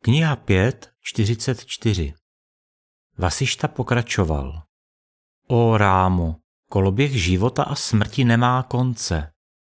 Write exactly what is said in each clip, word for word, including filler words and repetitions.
Kniha pět, čtyřicet čtyři. Vasišta pokračoval. O Rámo, koloběh života a smrti nemá konce.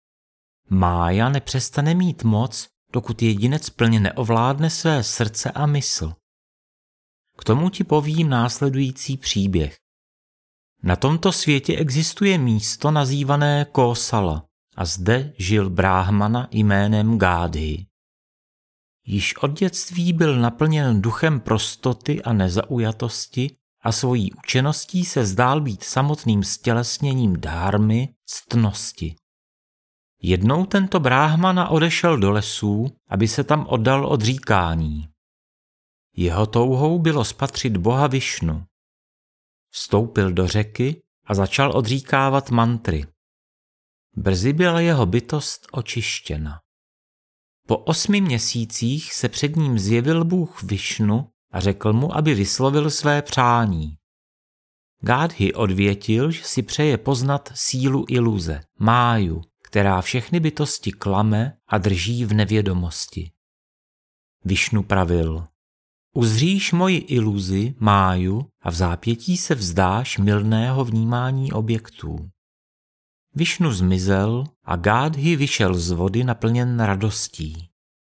Mája nepřestane mít moc, dokud jedinec plně neovládne své srdce a mysl. K tomu ti povím následující příběh. Na tomto světě existuje místo nazývané Kósala a zde žil bráhmana jménem Gádhi. Již od dětství byl naplněn duchem prostoty a nezaujatosti a svojí učeností se zdál být samotným stělesněním dharmy, ctnosti. Jednou tento bráhmana odešel do lesů, aby se tam oddal odříkání. Jeho touhou bylo spatřit boha Višnu. Vstoupil do řeky a začal odříkávat mantry. Brzy byla jeho bytost očištěna. Po osmi měsících se před ním zjevil bůh Višnu a řekl mu, aby vyslovil své přání. Gádhi odvětil, že si přeje poznat sílu iluze, máju, která všechny bytosti klame a drží v nevědomosti. Višnu pravil: uzříš moji iluzi, máju, a v zápětí se vzdáš mylného vnímání objektů. Višnu zmizel a Gádhi vyšel z vody naplněn radostí.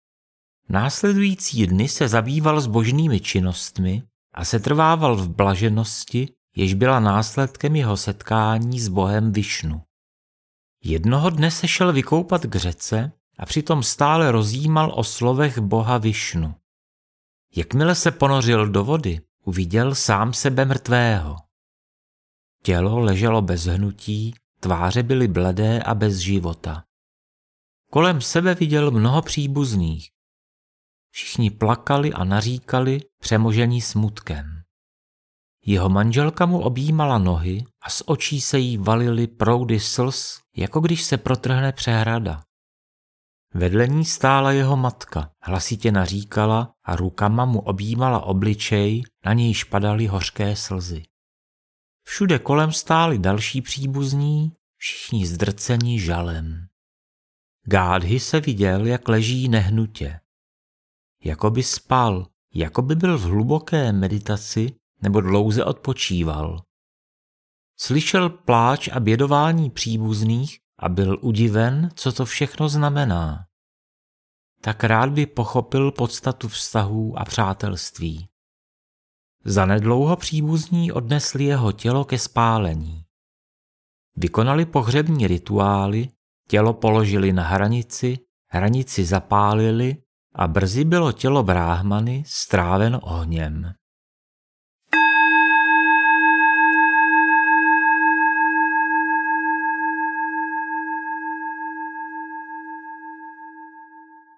Následující dny se zabýval zbožnými činnostmi a setrvával v blaženosti, jež byla následkem jeho setkání s bohem Višnu. Jednoho dne se šel vykoupat k řece a přitom stále rozjímal o slovech boha Višnu. Jakmile se ponořil do vody, uviděl sám sebe mrtvého. Tělo leželo bez hnutí, tváře byly bledé a bez života. Kolem sebe viděl mnoho příbuzných. Všichni plakali a naříkali, přemožení smutkem. Jeho manželka mu objímala nohy a z očí se jí valily proudy slz, jako když se protrhne přehrada. Vedle ní stála jeho matka, hlasitě naříkala a rukama mu objímala obličej, na nějž padaly hořké slzy. Všude kolem stáli další příbuzní, všichni zdrceni žalem. Gádhi se viděl, jak leží nehnutě. Jakoby spal, jakoby byl v hluboké meditaci nebo dlouze odpočíval. Slyšel pláč a bědování příbuzných a byl udiven, co to všechno znamená. Tak rád by pochopil podstatu vztahů a přátelství. Zanedlouho příbuzní odnesli jeho tělo ke spálení. Vykonali pohřební rituály, tělo položili na hranici, hranici zapálili a brzy bylo tělo bráhmany stráveno ohněm.